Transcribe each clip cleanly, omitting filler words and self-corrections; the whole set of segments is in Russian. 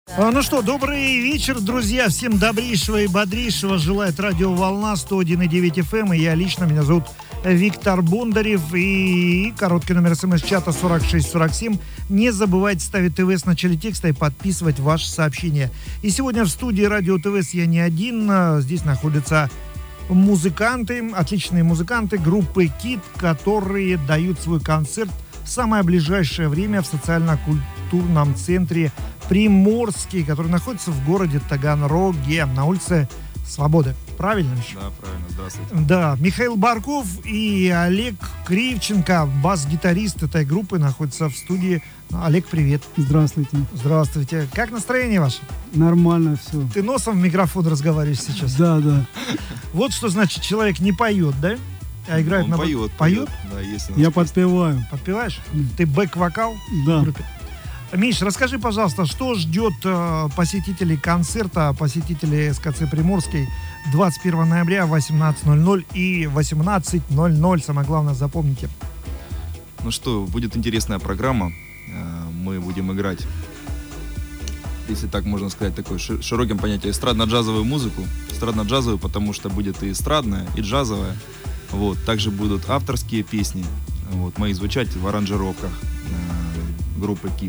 Ну что, добрый вечер, друзья. Всем добрейшего и бодрейшего желает радиоволна 101,9 FM. И я лично, меня зовут Виктор Бондарев. И короткий номер смс-чата 4647. Не забывайте ставить ТВС в начале текста и подписывать ваши сообщения. И сегодня в студии радио ТВС я не один. Здесь находятся музыканты, отличные музыканты группы KID, которые дают свой концерт в самое ближайшее время в социально-культурном центре Приморский, который находится в городе Таганроге, на улице Свободы. Правильно еще? Да, правильно. Здравствуйте. Да, Михаил Барков и Олег Кривченко, бас-гитарист этой группы, находятся в студии. Олег, привет. Здравствуйте. Здравствуйте. Как настроение ваше? Нормально все. Ты носом в микрофон разговариваешь сейчас? Да. Вот что значит, человек не поет, да? А играет на поет. Поет? Да, есть. Я подпеваю. Подпеваешь? Ты бэк-вокал Да. в группе? Миш, расскажи, пожалуйста, что ждет посетителей концерта, посетителей СКЦ Приморский 21 ноября в 18:00 и 18:00. Самое главное, запомните. Ну что, будет интересная программа. Мы будем играть, если так можно сказать, такой широким понятием, эстрадно-джазовую музыку. Эстрадно-джазовую, потому что будет и эстрадная, и джазовая. Вот. Также будут авторские песни, вот, мои звучать в аранжировках группы KID.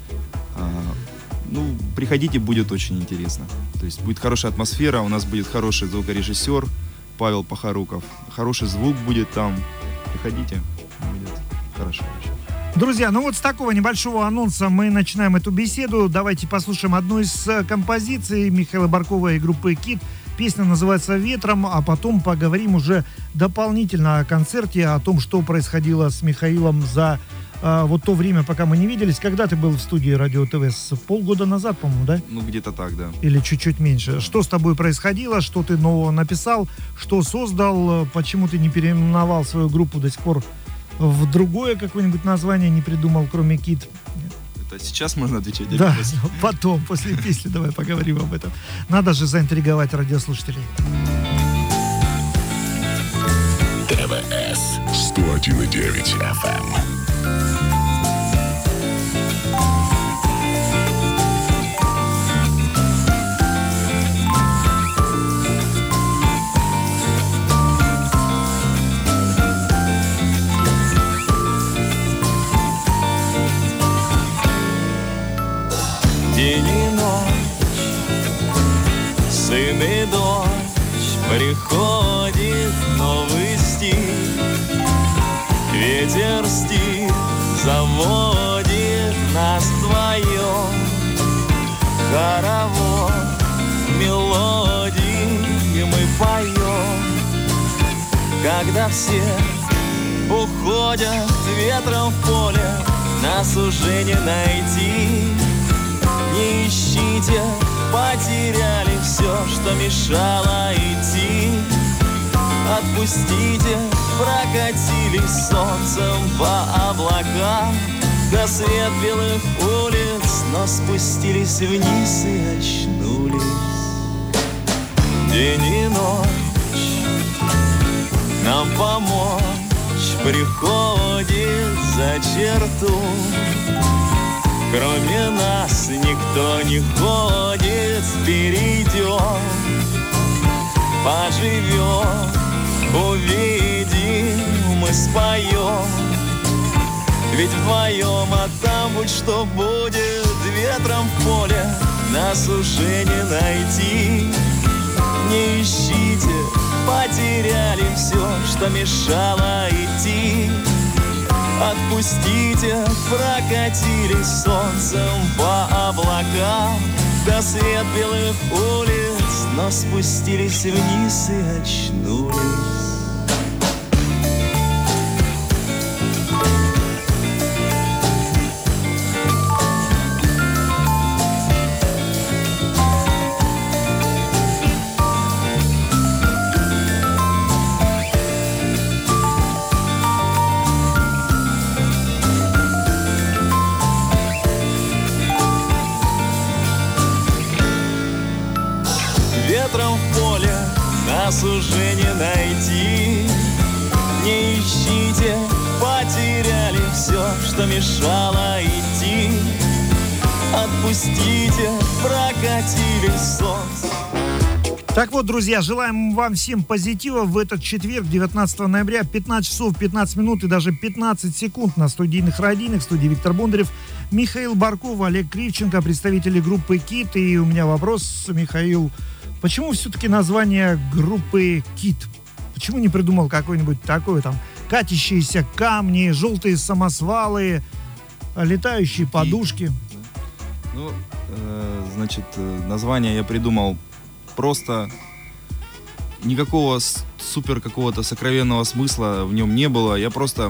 Ну, приходите, будет очень интересно. То есть будет хорошая атмосфера, у нас будет хороший звукорежиссер Павел Пахаруков. Хороший звук будет там. Приходите, будет хорошо очень. Друзья, ну вот с такого небольшого анонса мы начинаем эту беседу. Давайте послушаем одну из композиций Михаила Баркова и группы KID. Песня называется «Ветром», а потом поговорим уже дополнительно о концерте, о том, что происходило с Михаилом за вот то время, пока мы не виделись. Когда ты был в студии радио ТВС? Полгода назад, по-моему, да? Ну, где-то так, да. Или чуть-чуть меньше. Что с тобой происходило? Что ты нового написал? Что создал? Почему ты не переименовал свою группу до сих пор в другое какое-нибудь название не придумал, кроме KID? Это сейчас можно отвечать? Да, потом, после песни давай поговорим об этом. Надо же заинтриговать радиослушателей. ТВС 101,9 FM. День и ночь, сын и дочь, приходит новый стих. Ветер стих заводит нас вдвоем. Хоровод мелодии мы поем. Когда все уходят ветром в поле, нас уже не найти. Не ищите, потеряли все, что мешало идти. Отпустите, прокатились солнцем по облакам до свет белых улиц, но спустились вниз и очнулись. День и ночь нам помочь приходит за черту. Кроме нас никто не ходит, перейдем, поживем, увидим, мы споем. Ведь вдвоем, а там будь что будет, ветром в поле нас уже не найти. Не ищите, потеряли все, что мешало идти. Отпустите, прокатились солнцем по облакам до свет белых улиц, но спустились вниз и очнулись. Ветром в поле нас уже не найти. Не ищите, потеряли все, что мешало идти. Отпустите, прокатились солнце. Так вот, друзья, желаем вам всем позитива в этот четверг, 19 ноября, 15 часов 15 минут и даже 15 секунд на студийных радийных. В студии Виктор Бондарев, Михаил Барков, Олег Кривченко, представители группы «Кит». И у меня вопрос, Михаил, почему все-таки название группы «Кит»? Почему не придумал какой-нибудь такой там катящиеся камни, желтые самосвалы, летающие подушки? Ну, значит, название я придумал просто, никакого супер какого-то сокровенного смысла в нем не было. Я просто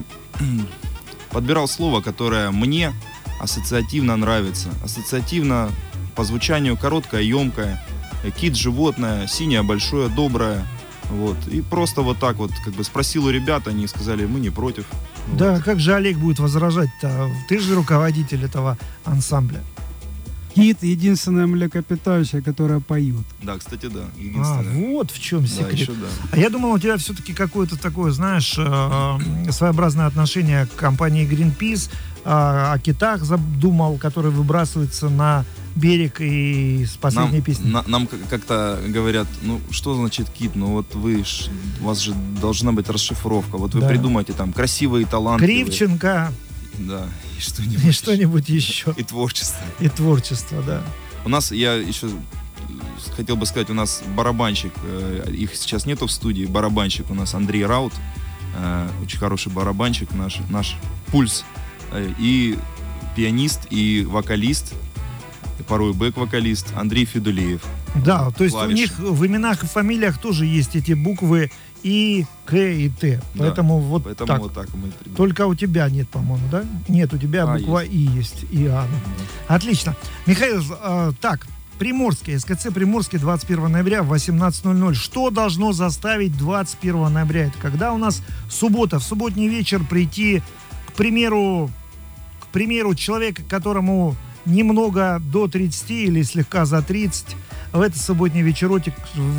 подбирал слово, которое мне ассоциативно нравится. Ассоциативно по звучанию короткое, емкое. Кит — животное, синее, большое, доброе. Вот. И просто вот так вот как бы спросил у ребят, они сказали, мы не против. Да, Вот. как же Олег будет возражать-то? Ты же руководитель этого ансамбля. Кит — единственное млекопитающее, которое поет. Да, кстати, да, А, единственное. вот в чем Да, секрет. еще да. А я думал, у тебя все-таки какое-то такое, знаешь, своеобразное отношение к компании Greenpeace, о китах задумал, который выбрасывается на берег и с последней песни. Нам как-то говорят, ну что значит кит? Ну вот у вас же должна быть расшифровка. Вот вы Да. придумайте там красивые, талантливые. Кривченко Да, и что-нибудь. и что-нибудь еще. И творчество. И творчество, да. У нас, я еще хотел бы сказать, у нас барабанщик, их сейчас нету в студии, барабанщик у нас Андрей Раут, очень хороший барабанщик, наш пульс, и пианист, и вокалист, и порой бэк-вокалист Андрей Федулеев. Да, то есть Клавиши. у них в именах и фамилиях тоже есть эти буквы И, К и Т. Да, Поэтому вот Поэтому так. вот так мы придумали. Только у тебя нет, по-моему, да? Нет, у тебя буква И есть. И А. Да. Отлично. Михаил, так, Приморский, СКЦ Приморский, 21 ноября в 18:00. Что должно заставить 21 ноября? Это когда у нас суббота, в субботний вечер прийти, к примеру, человека, которому немного до 30 или слегка за 30, в этот субботний вечерочек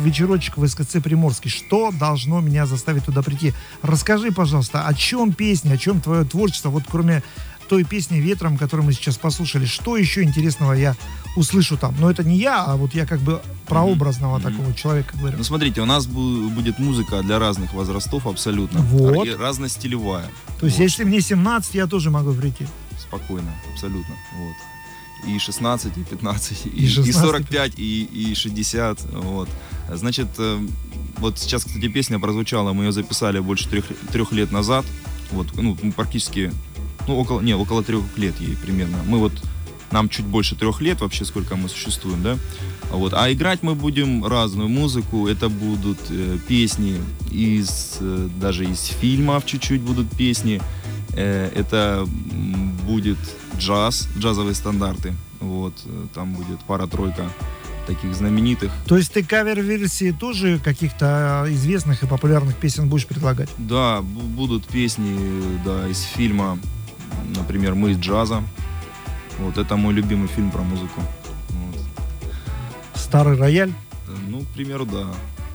в СКЦ Приморский. Что должно меня заставить туда прийти? Расскажи, пожалуйста, о чем песня, о чем твое творчество, вот кроме той песни «Ветром», которую мы сейчас послушали, что еще интересного я услышу там? Но это не я, а вот я как бы прообразного такого человека говорю. Ну, смотрите, у нас будет музыка для разных возрастов абсолютно. Вот. И разностилевая. То есть, Вот. если мне 17, я тоже могу прийти. Спокойно, абсолютно. Вот. И 16, и 15, И и 16, 45, и 60. Вот. Значит, вот сейчас, кстати, песня прозвучала, мы ее записали больше 3 лет назад. Вот, ну, практически, ну, около 3 лет ей примерно. Нам чуть больше 3 лет вообще, сколько мы существуем, да? Вот. А играть мы будем разную музыку. Это будут песни даже из фильмов чуть-чуть будут песни. Это будет джазовые стандарты. Вот. Там будет пара-тройка таких знаменитых. То есть ты кавер-версии тоже каких-то известных и популярных песен будешь предлагать? Да, будут песни, да, из фильма, например, «Мы из джаза». Вот, это мой любимый фильм про музыку. Вот. Старый рояль? Ну, к примеру, да.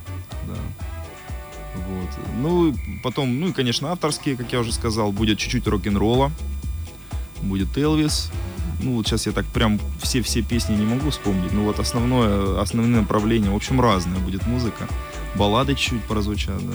Вот. Ну, и потом, ну и, конечно, авторские, как я уже сказал, будет чуть-чуть рок-н-ролла, будет Элвис. Ну, вот сейчас я так прям все песни не могу вспомнить, но вот основные направления, в общем, разная будет музыка. Баллады чуть-чуть прозвучат, да.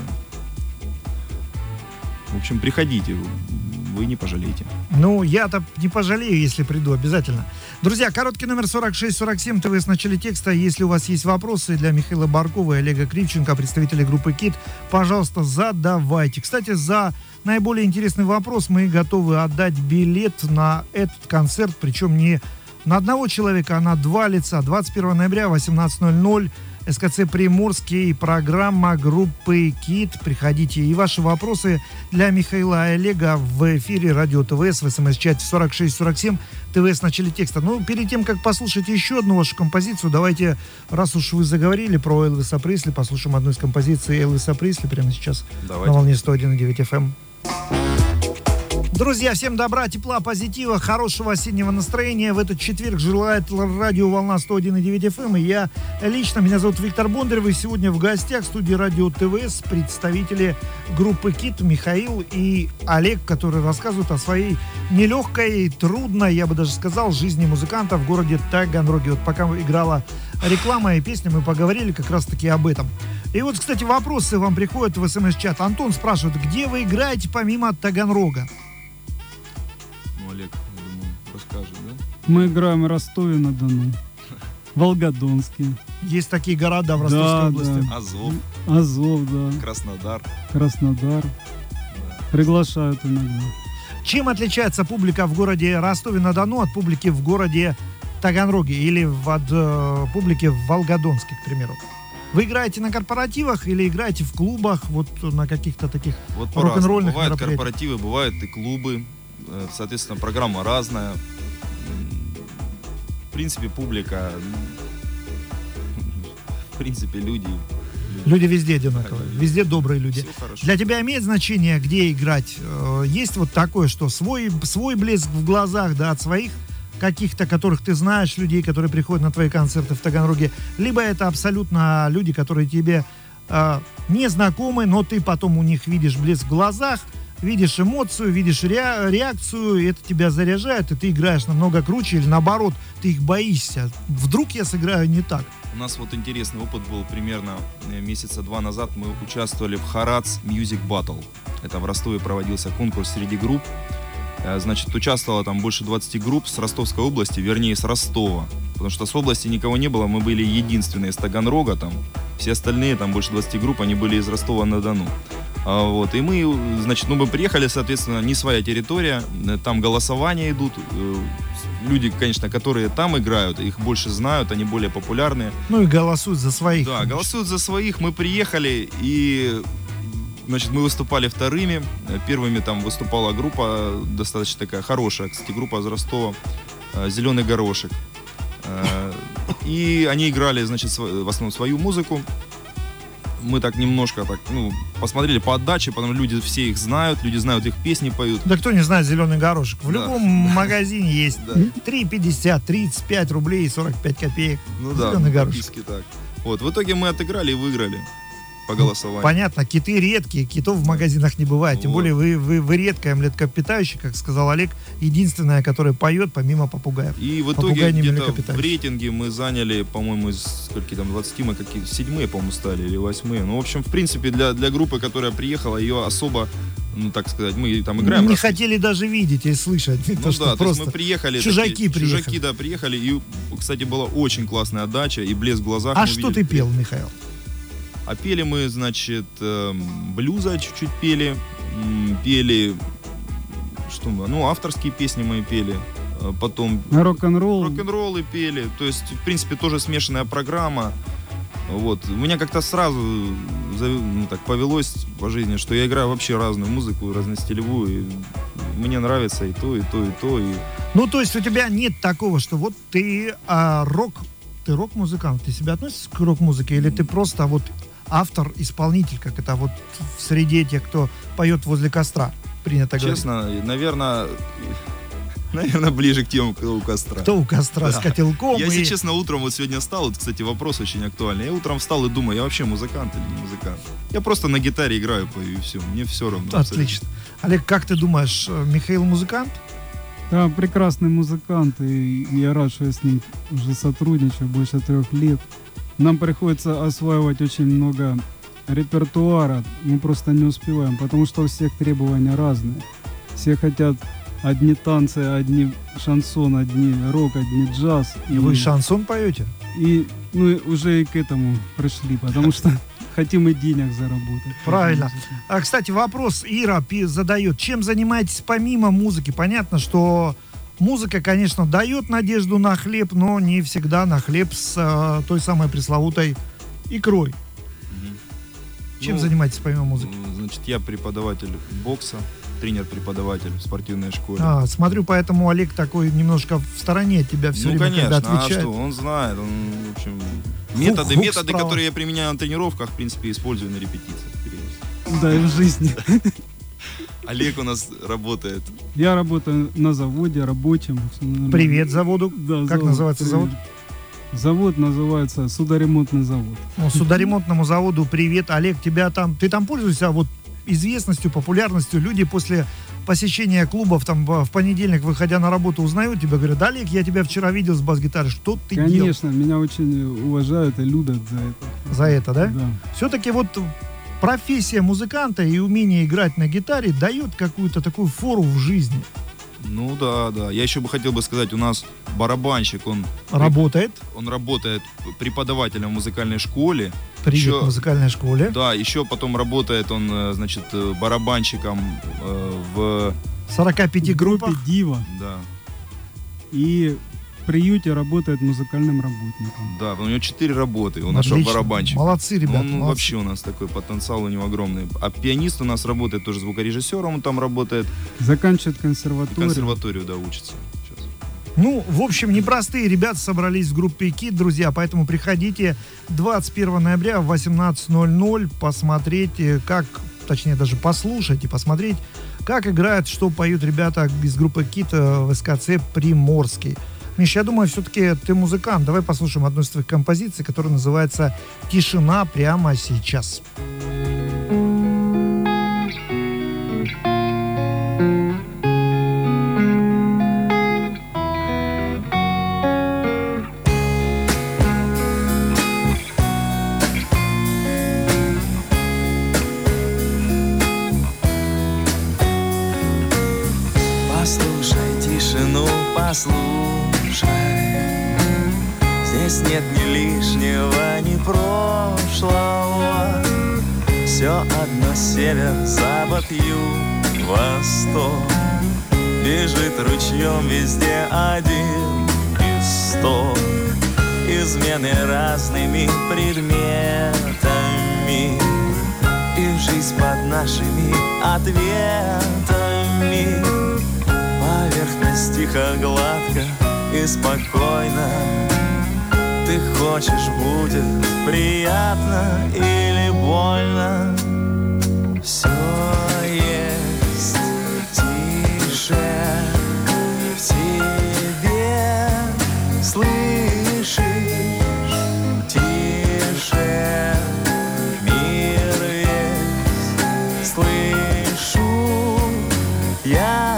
В общем, приходите, вы не пожалеете. Ну, я-то не пожалею, если приду, обязательно. Друзья, короткий номер 4647 ТВ с начала текста. Если у вас есть вопросы для Михаила Баркова и Олега Кривченко, представителей группы «Кит», пожалуйста, задавайте. Кстати, за наиболее интересный вопрос мы готовы отдать билет на этот концерт, причем не на одного человека, а на 2 лица. 21 ноября, 18:00. СКЦ Приморский, программа группы «Кит». Приходите. И ваши вопросы для Михаила и Олега в эфире Радио ТВС в СМС-чате 4647 ТВС в начале текста. Ну, перед тем, как послушать еще одну вашу композицию, давайте, раз уж вы заговорили про Элвиса Пресли, послушаем одну из композиций Элвиса Пресли прямо сейчас. Давайте. На волне 101,9 FM. Друзья, всем добра, тепла, позитива, хорошего осеннего настроения. В этот четверг желает радио «Волна» 101,9 FM. И я лично, меня зовут Виктор Бондарев. И сегодня в гостях в студии Радио ТВС представители группы «Кит» Михаил и Олег, которые рассказывают о своей нелегкой, трудной, я бы даже сказал, жизни музыканта в городе Таганроге. Вот пока играла реклама и песня, мы поговорили как раз-таки об этом. И вот, кстати, вопросы вам приходят в СМС-чат. Антон спрашивает, где вы играете помимо Таганрога? Олег, я думаю, расскажет, да? Мы играем в Ростове-на-Дону, Волгодонске. Есть такие города в Ростовской области. Да. Азов, Азов, да. Краснодар. Приглашают иногда. Чем отличается публика в городе Ростове-на-Дону от публики в городе Таганроге или от публики в Волгодонске, к примеру? Вы играете на корпоративах или играете в клубах, вот на каких-то таких Вот рок-н-ролльных бывают мероприятиях? корпоративы, бывают и клубы. Соответственно, программа разная. В принципе, публика, в принципе, люди. Люди везде одинаковые, везде добрые люди. Все хорошо. Для тебя имеет значение, где играть? Есть вот такое, что свой блеск в глазах, да, от своих каких-то, которых ты знаешь, людей, которые приходят на твои концерты в Таганроге, либо это абсолютно люди, которые тебе не знакомы, но ты потом у них видишь блеск в глазах, видишь эмоцию, видишь реакцию, и это тебя заряжает, и ты играешь намного круче, или наоборот, ты их боишься. Вдруг я сыграю не так? У нас вот интересный опыт был примерно месяца 2 назад. Мы участвовали в Харадс Music Battle. Это в Ростове проводился конкурс среди групп. Значит, участвовало там больше 20 групп с Ростовской области, вернее, с Ростова. Потому что с области никого не было, мы были единственные из Таганрога там. Все остальные, там больше 20 групп, они были из Ростова-на-Дону. Вот, и мы, значит, мы приехали, соответственно, не своя территория, там голосования идут. Люди, конечно, которые там играют, их больше знают, они более популярные. Ну и голосуют за своих. Да, голосуют за своих. Мы приехали и... Значит, мы выступали вторыми. Первыми там выступала группа, достаточно такая хорошая, кстати, группа из Ростова, «Зеленый горошек». И они играли, значит, в основном свою музыку. Мы так немножко так, посмотрели по отдаче, потому что люди все их знают, люди знают их песни, поют. Да кто не знает «Зеленый горошек»? В Да. любом магазине есть. Да. 3,50, 35 рублей, 45 копеек. Ну да, «Зеленый горошек». практически так. Вот, в итоге мы отыграли и выиграли по голосованию. Понятно, киты редкие, китов в магазинах не бывает. Тем Вот. более вы редкое млекопитающее, как сказал Олег, единственное, которое поет помимо попугаев. И в Попугай итоге не где-то млекопитающий. в рейтинге мы заняли, по-моему, из скольки там, 20 мы какие-то 7-е, по-моему, стали, или 8-е. Ну, в общем, в принципе, для группы, которая приехала, ее особо, так сказать, мы там играем. Не хотели даже видеть и слышать. Ну то, что да, то есть просто мы приехали. чужаки приехали. Чужаки, да, приехали. И, кстати, была очень классная отдача и блеск в глазах. А мы что видели. ты пел, Михаил? А пели мы, значит, блюза чуть-чуть пели. Пели, что мы, авторские песни мы пели. Потом Рок-н-ролл. рок-н-роллы пели. То есть, в принципе, тоже смешанная программа. Вот. У меня как-то сразу так повелось по жизни, что я играю вообще разную музыку, разностилевую. И мне нравится и то, и то, и то. И... Ну, то есть у тебя нет такого, что вот ты рок-музыкант, ты себя относишься к рок-музыке, или ты просто вот автор, исполнитель, как это вот в среде тех, кто поет возле костра, принято говорить? Честно, наверное, ближе к тем, кто у костра. Кто у костра с котелком? Я, если честно, утром вот сегодня встал, вот, кстати, вопрос очень актуальный. Я утром встал и думаю, я вообще музыкант или не музыкант? Я просто на гитаре играю, пою, и все. Мне все равно. Отлично. Олег, как ты думаешь, Михаил музыкант? Да, прекрасный музыкант, и я рад, что я с ним уже сотрудничаю больше 3 лет. Нам приходится осваивать очень много репертуара, мы просто не успеваем, потому что у всех требования разные. Все хотят одни танцы, одни шансон, одни рок, одни джаз. И вы шансон поете? И уже и к этому пришли, потому что хотим и денег заработать. Правильно. А, кстати, вопрос Ира задает. Чем занимаетесь помимо музыки? Понятно, что музыка, конечно, дает надежду на хлеб, но не всегда на хлеб с той самой пресловутой икрой. Чем занимаетесь помимо музыки? Значит, я преподаватель бокса, тренер-преподаватель в спортивной школе. Смотрю, поэтому Олег такой немножко в стороне от тебя все время, конечно, когда отвечает. что, он знает, в общем, Хук методы, справа. которые я применяю на тренировках, в принципе, использую на репетициях. Да, и в жизни. Олег у нас работает. Я работаю на заводе, рабочим. Привет заводу. Да, Как называется завод? Завод называется судоремонтный завод. Ну, судоремонтному заводу привет. Олег, ты там пользуешься вот известностью, популярностью? Люди после посещения клубов там в понедельник, выходя на работу, узнают тебя, говорят: да, Олег, я тебя вчера видел с бас-гитарой, что ты делал? Конечно, меня очень уважают и любят за это. За это, да? Да. Все-таки вот профессия музыканта и умение играть на гитаре дает какую-то такую фору в жизни. Ну да. Я еще бы хотел сказать, у нас барабанщик, он Работает. Он работает преподавателем в музыкальной школе. Привет, в музыкальной школе. Да, еще потом работает он, значит, барабанщиком в 45 группах. Группе Дива. Да. И в приюте работает музыкальным работником. Да, у него 4 работы, у нашего Отлично. барабанщика. Молодцы, ребята. Он вообще у нас такой потенциал у него огромный. А пианист у нас работает тоже звукорежиссером, он там работает. Заканчивает консерваторию. Консерваторию, да, учится сейчас. Ну, в общем, непростые ребята собрались в группе KID, друзья, поэтому приходите 21 ноября в 18:00 посмотреть, точнее даже послушать и посмотреть, как играют, что поют ребята из группы KID в СКЦ Приморский. Миш, я думаю, все-таки ты музыкант. Давай послушаем одну из твоих композиций, которая называется «Тишина прямо сейчас». Послушай тишину, послушай. Здесь нет ни лишнего, ни прошлого. Все одно север, запад, юг, восток. Бежит ручьем везде один исток. Измены разными предметами. И жизнь под нашими ответами. Поверхность тихо, гладко и спокойно. Ты хочешь, будет приятно или больно. Все есть тише в тебе. Слышишь? Тише мир весь. Слышу я.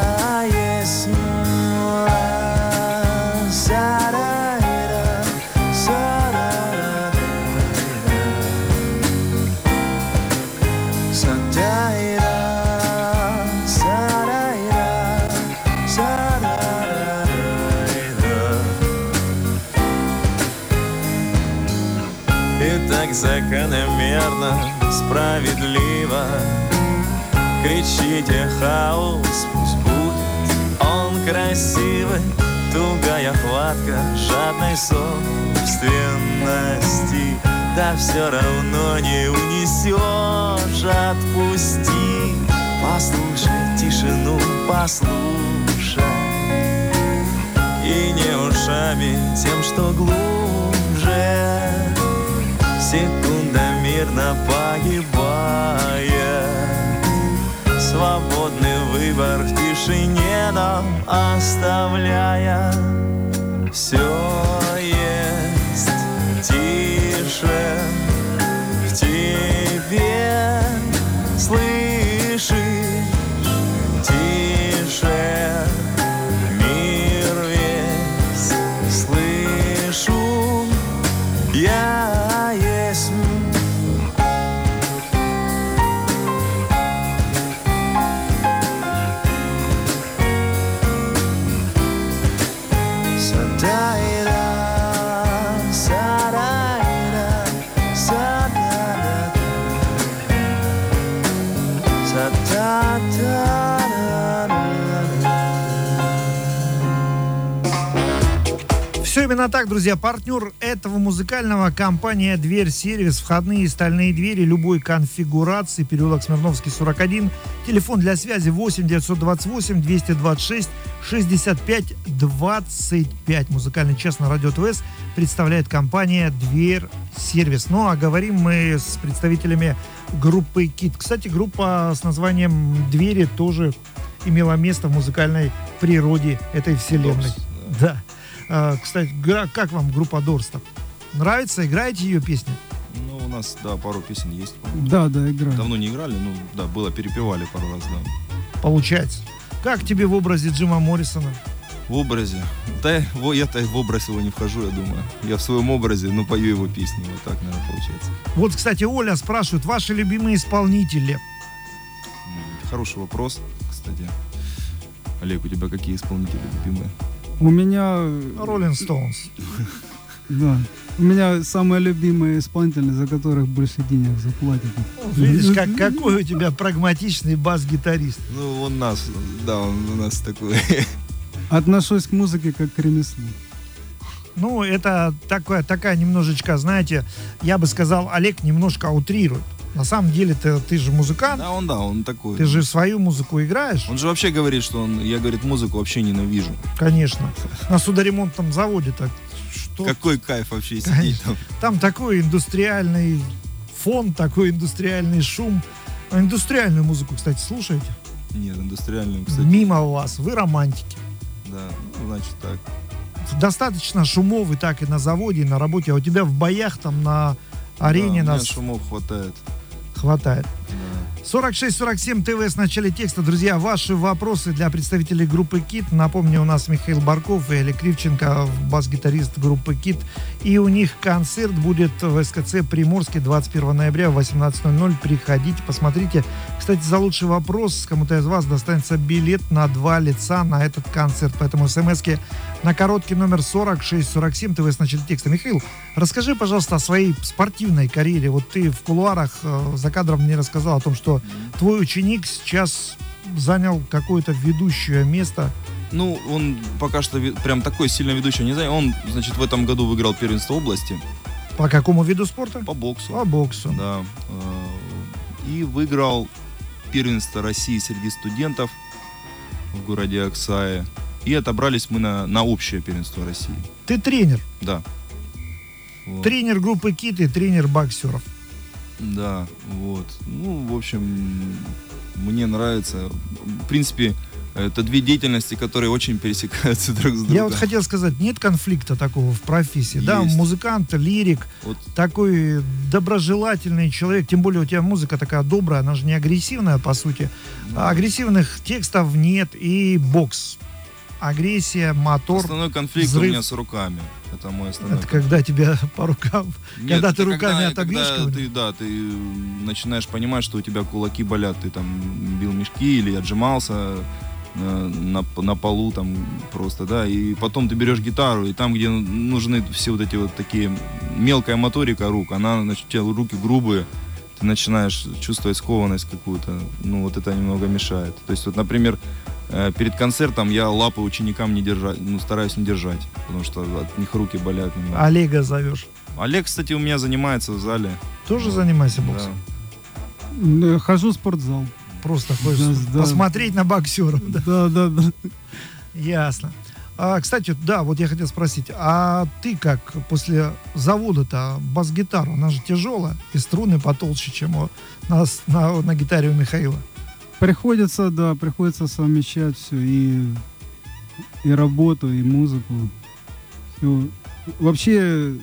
Так закономерно, справедливо кричите хаос, пусть будет он красивый. Тугая хватка жадной собственности, да все равно не унесешь, отпусти. Послушай тишину, послушай. И не ушами, тем, что глубже. Секунда мирно погибая. Свободный выбор в тишине нам оставляя. Все есть тише в тебе. Слышишь? Тише мир весь. Слышу я. именно так, друзья. Партнер этого музыкального — компания «Дверь-сервис». Входные и стальные двери любой конфигурации. Переулок Смирновский, 41. Телефон для связи 8 928 226 65 25. Музыкальный час на радио ТВС представляет компания «Дверь-сервис». Ну, а говорим мы с представителями группы «Кит». Кстати, группа с названием «Двери» тоже имела место в музыкальной природе этой вселенной. Да. Кстати, как вам группа Дорс-то? Нравится? Играете ее песни? Ну, у нас, да, пару песен есть. Да, играю. Давно не играли, ну, да, было, перепевали пару раз, да. Получается. Как тебе в образе Джима Моррисона? В образе? Да, я-то в образ его не вхожу, я думаю. Я в своем образе, ну, пою его песни, вот так, наверное, получается. Вот, кстати, Оля спрашивает, ваши любимые исполнители? Хороший вопрос, кстати. Олег, у тебя какие исполнители любимые? У меня... Rolling Stones. Да. У меня самые любимые исполнители, за которых больше денег заплатят. Видишь, какой у тебя прагматичный бас-гитарист. Ну, он у нас такой. Отношусь к музыке как к ремеслу. Ну, это такая немножечко, знаете, я бы сказал, Олег немножко утрирует. На самом деле ты же музыкант. Да, он такой. Ты же свою музыку играешь. Он же вообще говорит, что я, говорит, музыку вообще ненавижу. Конечно. На судоремонтном заводе так что? Какой кайф вообще сидеть там. Там такой индустриальный фон, такой индустриальный шум. А индустриальную музыку, кстати, слушаете? Нет, индустриальную, кстати. Мимо вас, вы романтики. Да, ну, значит так. Достаточно шумов и так и на заводе, и на работе. А у тебя в боях там на арене да, нас шумов хватает. Хватает. Да. 4647 ТВС в начале текста. Друзья, ваши вопросы для представителей группы «Кит». Напомню, у нас Михаил Барков и Олег Кривченко, бас-гитарист группы «Кит». И у них концерт будет в СКЦ Приморске 21 ноября в 18:00. Приходите, посмотрите. Кстати, за лучший вопрос кому-то из вас достанется билет на 2 лица на этот концерт. Поэтому смски на короткий номер 4647 ТВС в начале текста. Михаил, расскажи, пожалуйста, о своей спортивной карьере. Вот ты в кулуарах за кадром мне рассказал о том, что твой ученик сейчас занял какое-то ведущее место. Ну, он пока что прям такой сильно ведущий, не знаю. Он, значит, в этом году выиграл первенство области. По какому виду спорта? По боксу. По боксу. Да. И выиграл первенство России среди студентов в городе Аксае. И отобрались мы на общее первенство России. Ты тренер? Да. Вот. Тренер группы «Кит» и тренер боксеров. Да, вот. Ну, в общем, мне нравится. В принципе, это две деятельности, которые очень пересекаются друг с другом. Я вот хотел сказать, нет конфликта такого в профессии. Да, музыкант, лирик, вот. Такой доброжелательный человек. Тем более у тебя музыка такая добрая, она же не агрессивная, по сути. Да. А агрессивных текстов нет. И бокс. Агрессия, мотор, основной конфликт взрыв. У меня с руками. Это мой основной конфликт. Когда тебя по рукам... Нет, когда ты руками отобьешь когда ты начинаешь понимать, что у тебя кулаки болят. Ты там бил мешки или отжимался на полу там просто, да. И потом ты берешь гитару, и там, где нужны все вот эти вот такие... Мелкая моторика рук, она, значит, у тебя руки грубые. Ты начинаешь чувствовать скованность какую-то. Ну, вот это немного мешает. То есть, вот, например... Перед концертом я лапы ученикам не держать, стараюсь не держать, потому что от них руки болят немного. Олега зовешь? Олег, кстати, у меня занимается в зале. Тоже занимайся боксом? Да. Хожу в спортзал. Просто хочешь посмотреть на боксеров? Да. Ясно. Кстати, да, вот я хотел спросить, а ты как после завода-то бас-гитару, она же тяжелая, и струны потолще, чем на гитаре у Михаила? Приходится совмещать все, и работу, и музыку. Все. Вообще,